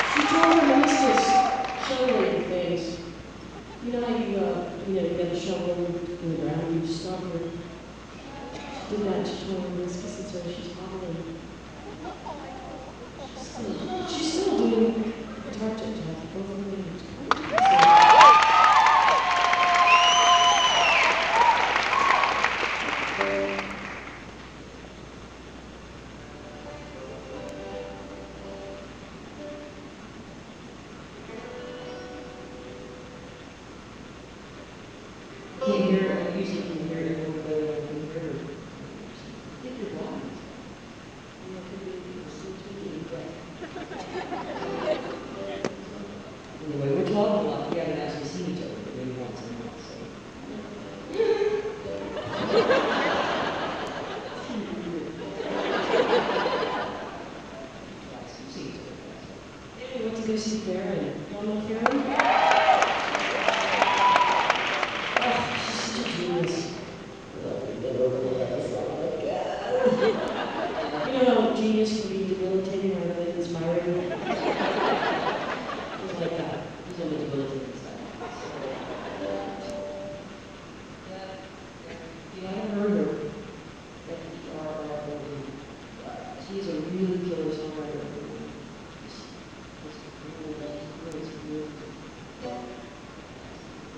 She told her nicest show lady things. You know how you got a shovel in the ground, you stop her. She did that, she told her nicest, and so she's hobbling. She's still doing guitar tip tap, both of them. Can't hear, I usually can hear it a little bit on the river. I think you're blind. You know, could be CTE, but. Anyway, we're talking a lot. We haven't actually seen each other, but maybe once a month, so. Anyway, went to go see Farron. You all know Farron? Oh, she's such a genius. You know how genius can be debilitating or really inspiring? He's like that. He's on the debilitating side. You haven't heard her. She's a really killer